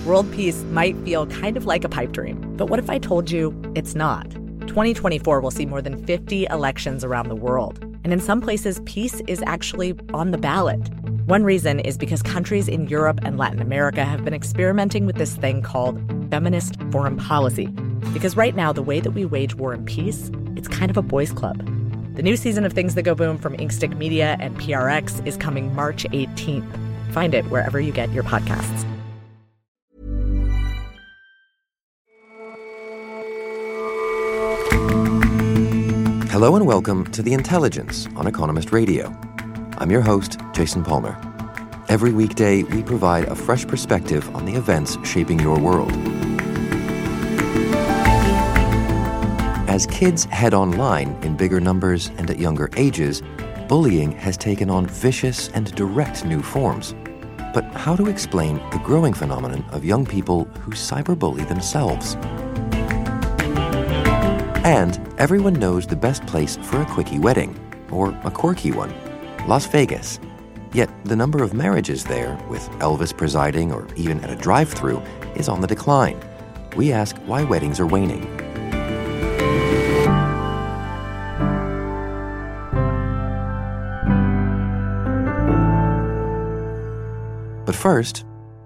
World peace might feel kind of like a pipe dream, but what if I told you it's not? 2024 will see more than 50 elections around the world, and in some places, peace is actually on the ballot. One reason is because countries in Europe and Latin America have been experimenting with this thing called feminist foreign policy. Because right now, the way that we wage war and peace, it's kind of a boys' club. The new season of Things That Go Boom from Inkstick Media and PRX is coming March 18th. Find it wherever you get your podcasts. Hello and welcome to The Intelligence on Economist Radio. I'm your host, Jason Palmer. Every weekday, we provide a fresh perspective on the events shaping your world. As kids head online in bigger numbers and at younger ages, bullying has taken on vicious and direct new forms. But how to explain the growing phenomenon of young people who cyberbully themselves? And everyone knows the best place for a quickie wedding, or a quirky one, Las Vegas. Yet the number of marriages there, with Elvis presiding or even at a drive-thru, is on the decline. We ask why weddings are waning. But first,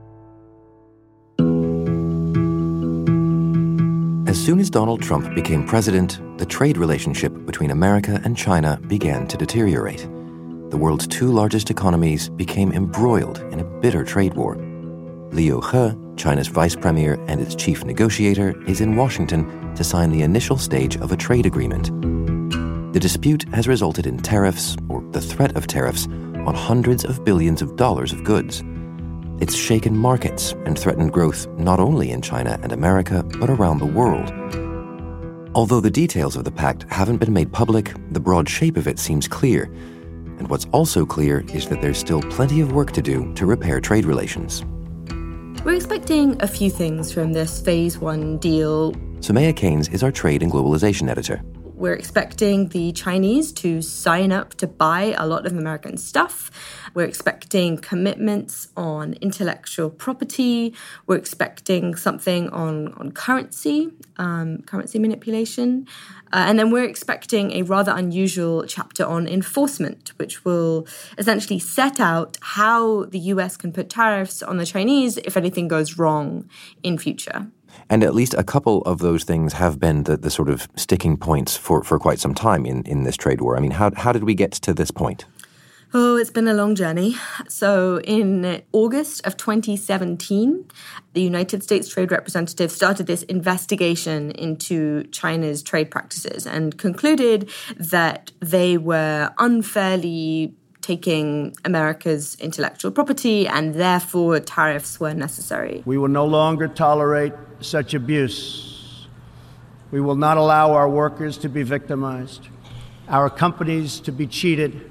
as soon as Donald Trump became president, the trade relationship between America and China began to deteriorate. The world's two largest economies became embroiled in a bitter trade war. Liu He, China's vice premier and its chief negotiator, is in Washington to sign the initial stage of a trade agreement. The dispute has resulted in tariffs, or the threat of tariffs, on hundreds of billions of dollars of goods. It's shaken markets and threatened growth not only in China and America, but around the world. Although the details of the pact haven't been made public, the broad shape of it seems clear. And what's also clear is that there's still plenty of work to do to repair trade relations. We're expecting a few things from this Phase 1 deal. Soumaya Keynes is our trade and globalization editor. We're expecting the Chinese to sign up to buy a lot of American stuff. We're expecting commitments on intellectual property. We're expecting something on currency manipulation. And then we're expecting a rather unusual chapter on enforcement, which will essentially set out how the US can put tariffs on the Chinese if anything goes wrong in future. And at least a couple of those things have been the sort of sticking points for quite some time in this trade war. I mean, how did we get to this point? Oh, it's been a long journey. So in August of 2017, the United States Trade Representative started this investigation into China's trade practices and concluded that they were unfairly taking America's intellectual property and therefore tariffs were necessary. We will no longer tolerate such abuse. We will not allow our workers to be victimized, our companies to be cheated,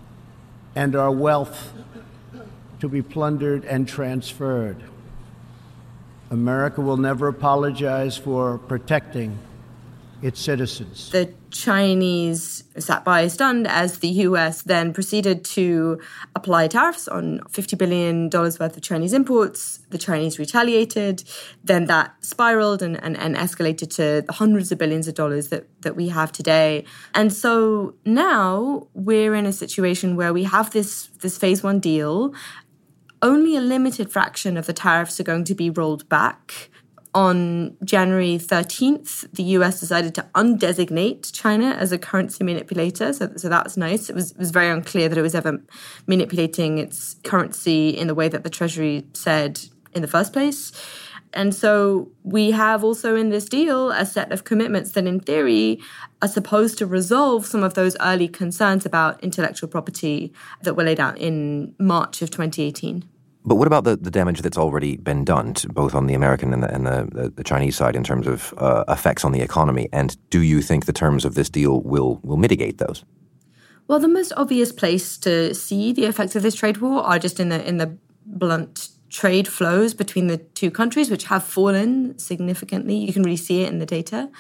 and our wealth to be plundered and transferred. America will never apologize for protecting its citizens. The Chinese sat by stunned as the US then proceeded to apply tariffs on $50 billion worth of Chinese imports. The Chinese retaliated. Then that spiraled and escalated to the hundreds of billions of dollars that we have today. And so now we're in a situation where we have this Phase 1 deal. Only a limited fraction of the tariffs are going to be rolled back. On January 13th, the US decided to undesignate China as a currency manipulator. So that's nice. It was very unclear that it was ever manipulating its currency in the way that the Treasury said in the first place. And so we have also in this deal a set of commitments that in theory are supposed to resolve some of those early concerns about intellectual property that were laid out in March of 2018. But what about the damage that's already been done, both on the American and the Chinese side in terms of effects on the economy? And do you think the terms of this deal will mitigate those? Well, the most obvious place to see the effects of this trade war are just in the blunt trade flows between the two countries, which have fallen significantly. You can really see it in the data.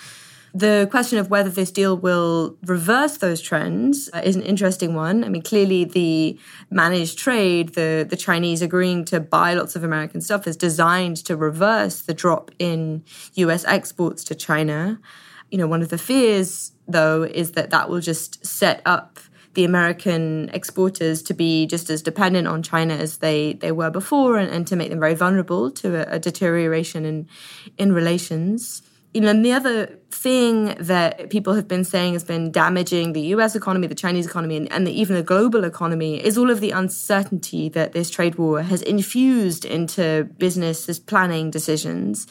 The question of whether this deal will reverse those trends is an interesting one. I mean, clearly the managed trade, the Chinese agreeing to buy lots of American stuff, is designed to reverse the drop in US exports to China. You know, one of the fears, though, is that that will just set up the American exporters to be just as dependent on China as they were before, and to make them very vulnerable to a deterioration in relations. You know, and the other thing that people have been saying has been damaging the US economy, the Chinese economy, and even the global economy is all of the uncertainty that this trade war has infused into business planning decisions.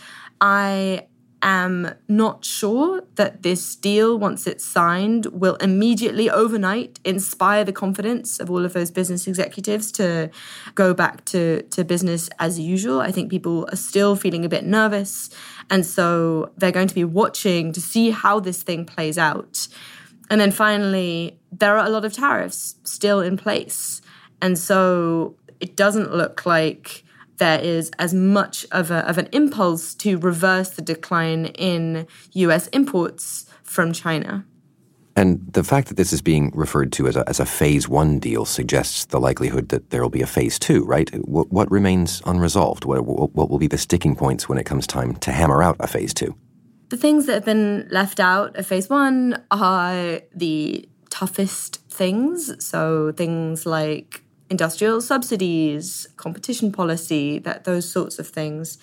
I am not sure that this deal, once it's signed, will immediately, overnight, inspire the confidence of all of those business executives to go back to business as usual. I think people are still feeling a bit nervous, and so they're going to be watching to see how this thing plays out. And then finally, there are a lot of tariffs still in place, and so it doesn't look like there is as much of an impulse to reverse the decline in US imports from China. And the fact that this is being referred to as a phase one deal suggests the likelihood that there will be a phase two, right? What remains unresolved? What will be the sticking points when it comes time to hammer out a phase two? The things that have been left out of phase one are the toughest things. So things like industrial subsidies, competition policy, those sorts of things.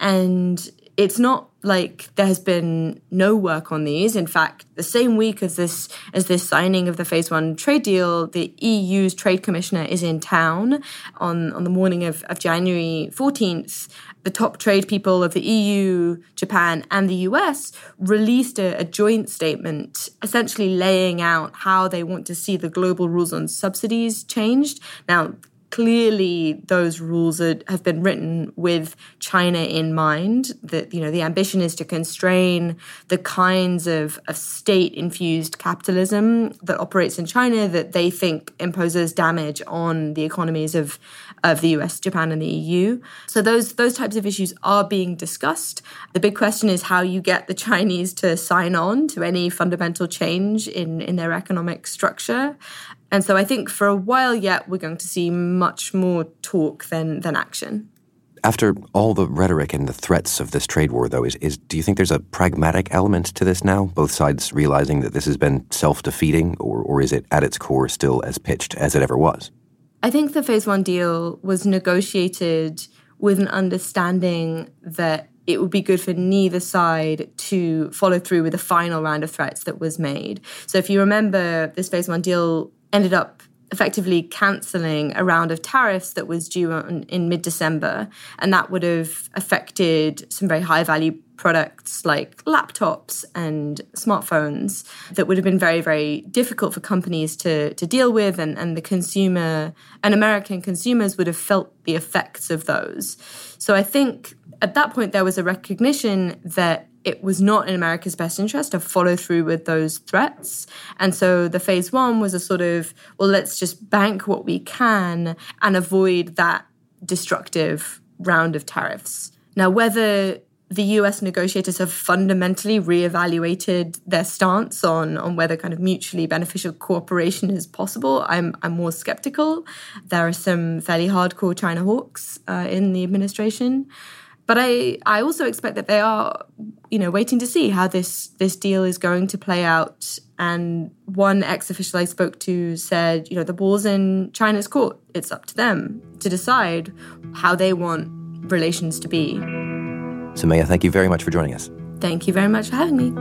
And it's not like there has been no work on these. In fact, the same week as this signing of the phase one trade deal, the EU's trade commissioner is in town on the morning of January 14th. The top trade people of the EU, Japan, and the US released a joint statement essentially laying out how they want to see the global rules on subsidies changed. Now, clearly, those rules have been written with China in mind. That, you know, the ambition is to constrain the kinds of state-infused capitalism that operates in China that they think imposes damage on the economies of the US, Japan, and the EU. So those types of issues are being discussed. The big question is how you get the Chinese to sign on to any fundamental change in their economic structure. And so I think for a while yet, we're going to see much more talk than action. After all the rhetoric and the threats of this trade war, though, do you think there's a pragmatic element to this now? Both sides realizing that this has been self-defeating, or is it at its core still as pitched as it ever was? I think the phase one deal was negotiated with an understanding that it would be good for neither side to follow through with the final round of threats that was made. So if you remember, this phase one deal ended up effectively cancelling a round of tariffs that was due in mid-December, and that would have affected some very high-value products like laptops and smartphones that would have been very, very difficult for companies to deal with, and the consumer and American consumers would have felt the effects of those. So I think at that point there was a recognition that it was not in America's best interest to follow through with those threats. And so the phase one was a sort of, well, let's just bank what we can and avoid that destructive round of tariffs. Now, whether the US negotiators have fundamentally reevaluated their stance on whether kind of mutually beneficial cooperation is possible, I'm more skeptical. There are some fairly hardcore China hawks in the administration. But I also expect that they are, waiting to see how this deal is going to play out. And one ex-official I spoke to said, the ball's in China's court. It's up to them to decide how they want relations to be. Soumaya, thank you very much for joining us. Thank you very much for having me.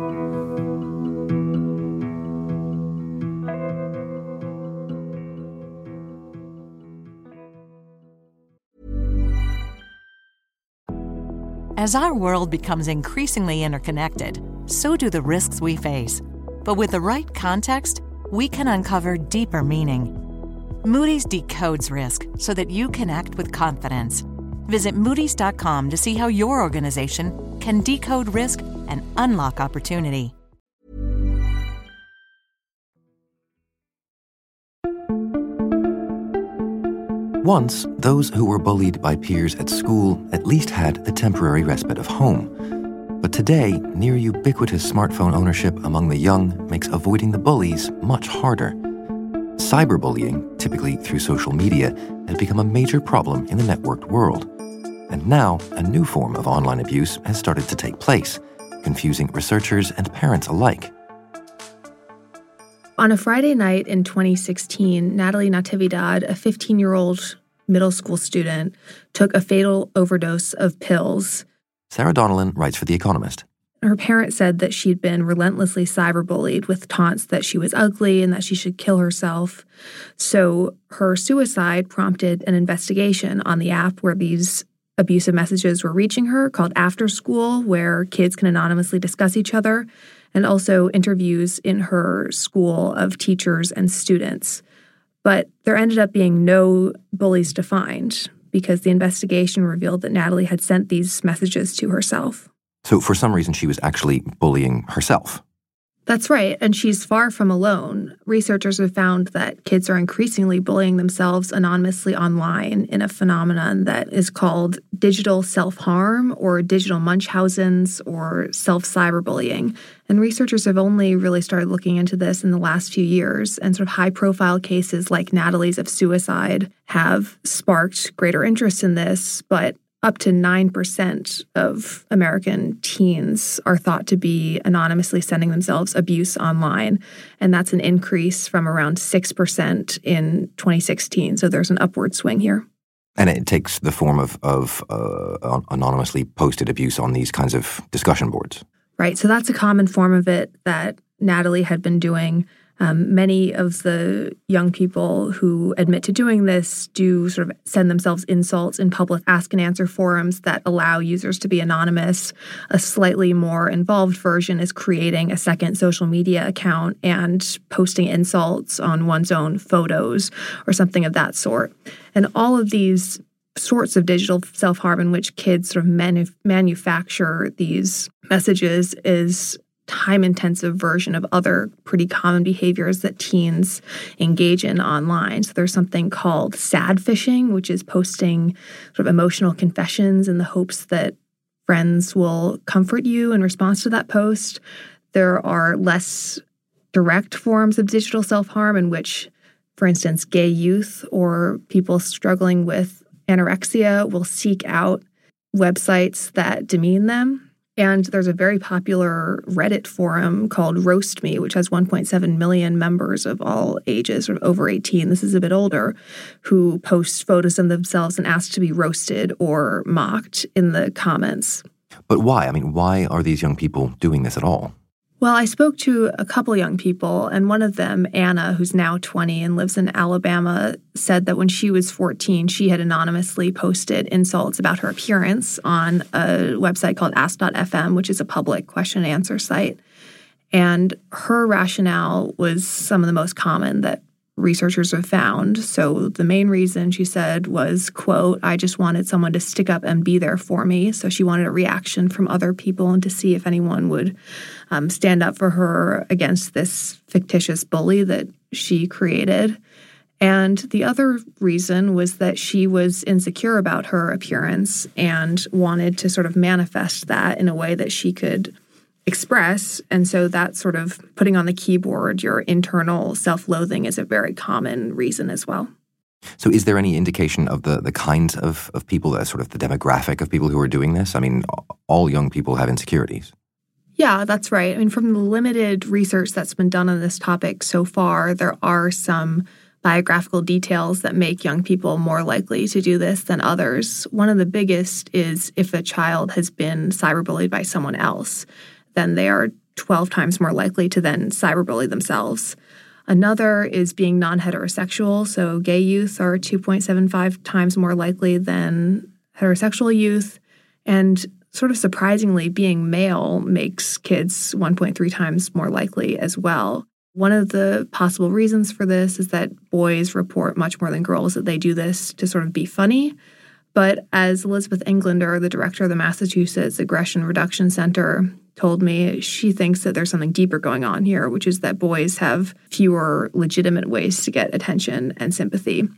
As our world becomes increasingly interconnected, so do the risks we face. But with the right context, we can uncover deeper meaning. Moody's decodes risk so that you can act with confidence. Visit Moody's.com to see how your organization can decode risk and unlock opportunity. Once, those who were bullied by peers at school at least had the temporary respite of home. But today, near ubiquitous smartphone ownership among the young makes avoiding the bullies much harder. Cyberbullying, typically through social media, has become a major problem in the networked world. And now, a new form of online abuse has started to take place, confusing researchers and parents alike. On a Friday night in 2016, Natalie Natividad, a 15-year-old middle school student, took a fatal overdose of pills. Sarah Donnellan writes for The Economist. Her parents said that she'd been relentlessly cyberbullied with taunts that she was ugly and that she should kill herself. So her suicide prompted an investigation on the app where these abusive messages were reaching her, called After School, where kids can anonymously discuss each other, and also interviews in her school of teachers and students. But there ended up being no bullies to find, because the investigation revealed that Natalie had sent these messages to herself. So for some reason, she was actually bullying herself. That's right, and she's far from alone. Researchers have found that kids are increasingly bullying themselves anonymously online in a phenomenon that is called digital self-harm or digital Munchausen's or self-cyberbullying. And researchers have only really started looking into this in the last few years, and sort of high-profile cases like Natalie's of suicide have sparked greater interest in this, but up to 9% of American teens are thought to be anonymously sending themselves abuse online, and that's an increase from around 6% in 2016. So there's an upward swing here. And it takes the form of anonymously posted abuse on these kinds of discussion boards. Right. So that's a common form of it that Natalie had been doing. Many of the young people who admit to doing this do sort of send themselves insults in public ask and answer forums that allow users to be anonymous. A slightly more involved version is creating a second social media account and posting insults on one's own photos or something of that sort. And all of these sorts of digital self-harm in which kids sort of manufacture these messages is time-intensive version of other pretty common behaviors that teens engage in online. So there's something called sad phishing, which is posting sort of emotional confessions in the hopes that friends will comfort you in response to that post. There are less direct forms of digital self-harm in which, for instance, gay youth or people struggling with anorexia will seek out websites that demean them. And there's a very popular Reddit forum called Roast Me, which has 1.7 million members of all ages, sort of over 18. This is a bit older, who post photos of themselves and ask to be roasted or mocked in the comments. But why? I mean, why are these young people doing this at all? Well, I spoke to a couple young people, and one of them, Anna, who's now 20 and lives in Alabama, said that when she was 14, she had anonymously posted insults about her appearance on a website called Ask.fm, which is a public question and answer site. And her rationale was some of the most common that researchers have found. So the main reason, she said, was, quote, I just wanted someone to stick up and be there for me. So she wanted a reaction from other people and to see if anyone would stand up for her against this fictitious bully that she created. And the other reason was that she was insecure about her appearance and wanted to sort of manifest that in a way that she could express. And so that sort of putting on the keyboard your internal self-loathing is a very common reason as well. So is there any indication of the kinds of people, that sort of the demographic of people who are doing this? I mean, all young people have insecurities. Yeah, that's right. I mean, from the limited research that's been done on this topic so far, there are some biographical details that make young people more likely to do this than others. One of the biggest is if a child has been cyberbullied by someone else, then they are 12 times more likely to then cyberbully themselves. Another is being non-heterosexual. So gay youth are 2.75 times more likely than heterosexual youth. And sort of surprisingly, being male makes kids 1.3 times more likely as well. One of the possible reasons for this is that boys report much more than girls that they do this to sort of be funny. But as Elizabeth Englander, the director of the Massachusetts Aggression Reduction Center, told me, she thinks that there's something deeper going on here, which is that boys have fewer legitimate ways to get attention and sympathy.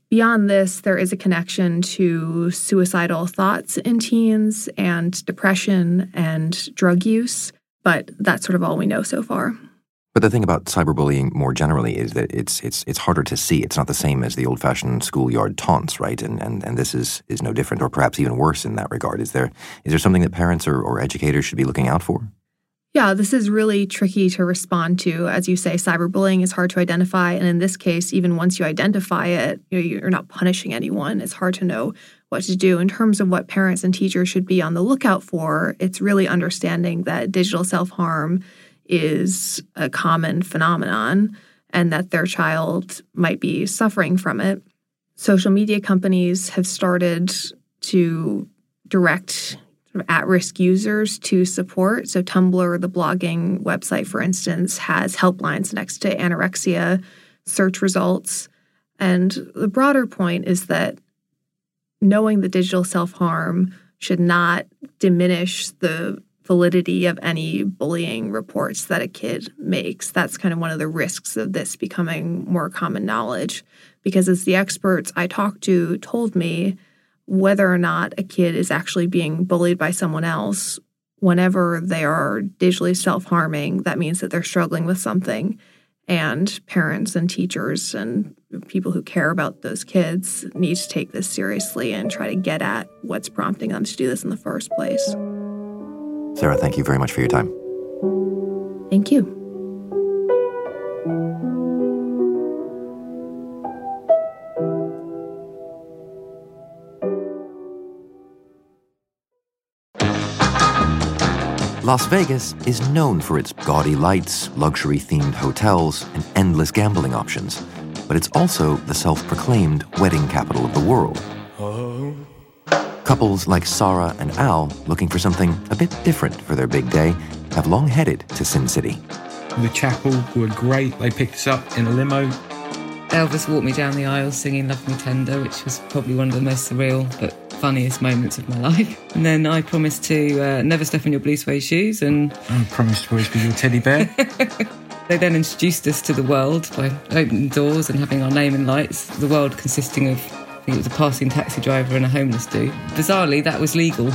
Beyond this, there is a connection to suicidal thoughts in teens and depression and drug use, but that's sort of all we know so far. But the thing about cyberbullying more generally is that it's harder to see. It's not the same as the old-fashioned schoolyard taunts, right? And this is no different, or perhaps even worse in that regard. Is there something that parents or educators should be looking out for? Yeah, this is really tricky to respond to. As you say, cyberbullying is hard to identify. And in this case, even once you identify it, you're not punishing anyone. It's hard to know what to do. In terms of what parents and teachers should be on the lookout for, it's really understanding that digital self-harm is a common phenomenon and that their child might be suffering from it. Social media companies have started to direct at-risk users to support. So Tumblr, the blogging website, for instance, has helplines next to anorexia search results. And the broader point is that knowing the digital self-harm should not diminish the validity of any bullying reports that a kid makes. That's kind of one of the risks of this becoming more common knowledge. Because as the experts I talked to told me, whether or not a kid is actually being bullied by someone else, whenever they are digitally self-harming, that means that they're struggling with something. And parents and teachers and people who care about those kids need to take this seriously and try to get at what's prompting them to do this in the first place. Sarah, thank you very much for your time. Thank you. Las Vegas is known for its gaudy lights, luxury-themed hotels, and endless gambling options. But it's also the self-proclaimed wedding capital of the world. Couples like Sarah and Al, looking for something a bit different for their big day, have long headed to Sin City. The chapel were great. They picked us up in a limo. Elvis walked me down the aisle singing Love Me Tender, which was probably one of the most surreal but funniest moments of my life. And then I promised to never step on your blue suede shoes. And I promised to always be your teddy bear. They then introduced us to the world by opening doors and having our name in lights. The world consisting of, I think it was a passing taxi driver and a homeless dude. Bizarrely, that was legal.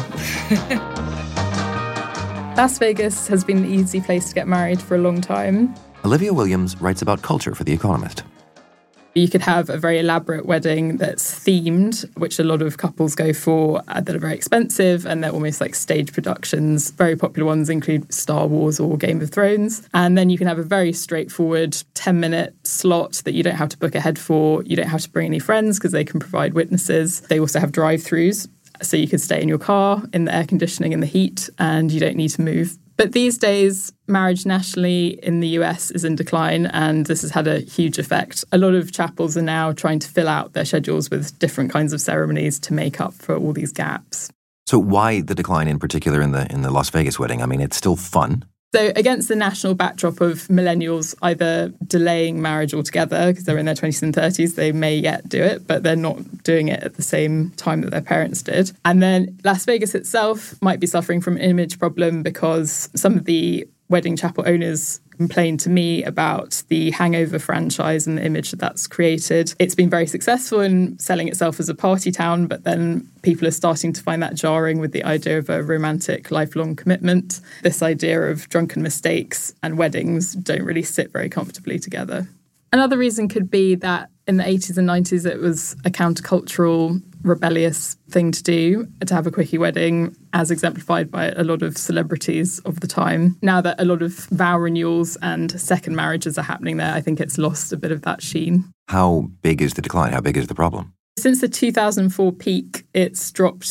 Las Vegas has been an easy place to get married for a long time. Olivia Williams writes about culture for The Economist. You could have a very elaborate wedding that's themed, which a lot of couples go for, that are very expensive, and they're almost like stage productions. Very popular ones include Star Wars or Game of Thrones. And then you can have a very straightforward 10-minute slot that you don't have to book ahead for. You don't have to bring any friends because they can provide witnesses. They also have drive-thrus, so you could stay in your car in the air conditioning and the heat, and you don't need to move. But these days, marriage nationally in the US is in decline, and this has had a huge effect. A lot of chapels are now trying to fill out their schedules with different kinds of ceremonies to make up for all these gaps. So why the decline in particular in the Las Vegas wedding? I mean, it's still fun. So against the national backdrop of millennials either delaying marriage altogether because they're in their 20s and 30s, they may yet do it, but they're not doing it at the same time that their parents did. And then Las Vegas itself might be suffering from an image problem because some of the wedding chapel owners complained to me about the Hangover franchise and the image that that's created. It's been very successful in selling itself as a party town, but then people are starting to find that jarring with the idea of a romantic lifelong commitment. This idea of drunken mistakes and weddings don't really sit very comfortably together. Another reason could be that in the 80s and 90s, it was a countercultural, rebellious thing to do, to have a quickie wedding, as exemplified by a lot of celebrities of the time. Now that a lot of vow renewals and second marriages are happening there, I think it's lost a bit of that sheen. How big is the decline? How big is the problem? Since the 2004 peak, it's dropped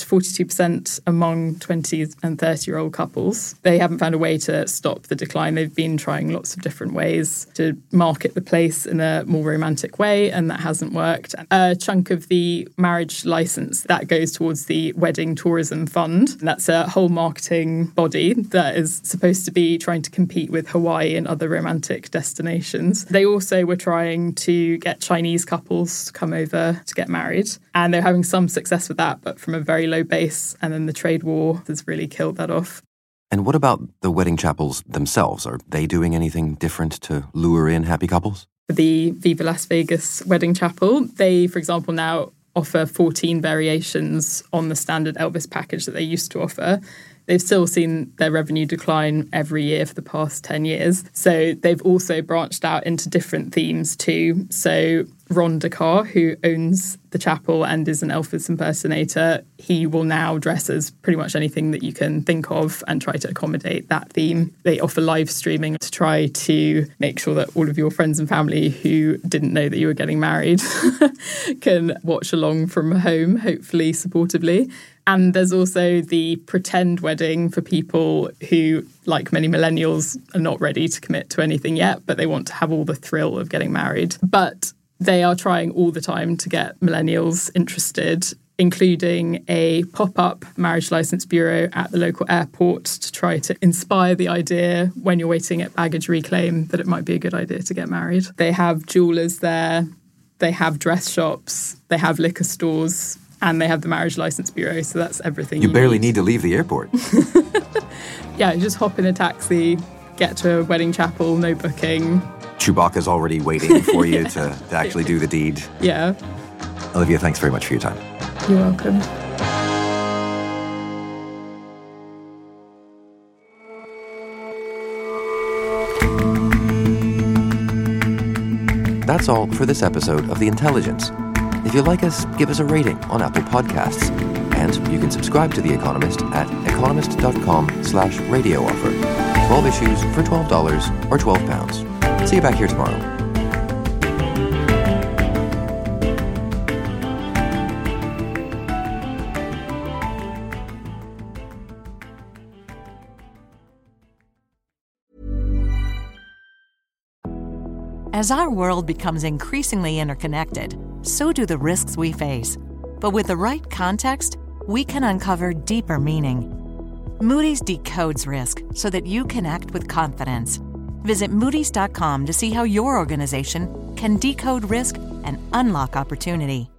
42% among 20 and 30-year-old couples. They haven't found a way to stop the decline. They've been trying lots of different ways to market the place in a more romantic way, and that hasn't worked. A chunk of the marriage license, that goes towards the Wedding Tourism Fund. And that's a whole marketing body that is supposed to be trying to compete with Hawaii and other romantic destinations. They also were trying to get Chinese couples to come over to get married. And they're having some success with that, but from a very low base. And then the trade war has really killed that off. And what about the wedding chapels themselves? Are they doing anything different to lure in happy couples? for the Viva Las Vegas wedding chapel. They, for example, now offer 14 variations on the standard Elvis package that they used to offer. They've still seen their revenue decline every year for the past 10 years. So they've also branched out into different themes too. So Ron DeCar, who owns the chapel and is an Elvis impersonator, he will now dress as pretty much anything that you can think of and try to accommodate that theme. They offer live streaming to try to make sure that all of your friends and family who didn't know that you were getting married can watch along from home, hopefully supportively. And there's also the pretend wedding for people who, like many millennials, are not ready to commit to anything yet, but they want to have all the thrill of getting married. But they are trying all the time to get millennials interested, including a pop-up marriage license bureau at the local airport to try to inspire the idea when you're waiting at baggage reclaim that it might be a good idea to get married. They have jewellers there, they have dress shops, they have liquor stores, and they have the marriage license bureau, so that's everything you barely need to leave the airport. Yeah, you just hop in a taxi, get to a wedding chapel, no booking. Chewbacca's already waiting for you to actually do the deed. Yeah. Olivia, thanks very much for your time. You're welcome. That's all for this episode of The Intelligence. If you like us, give us a rating on Apple Podcasts. And you can subscribe to The Economist at economist.com/radio offer. 12 issues for $12 or £12. See you back here tomorrow. As our world becomes increasingly interconnected, so do the risks we face. But with the right context, we can uncover deeper meaning. Moody's decodes risk so that you can act with confidence. Visit Moody's.com to see how your organization can decode risk and unlock opportunity.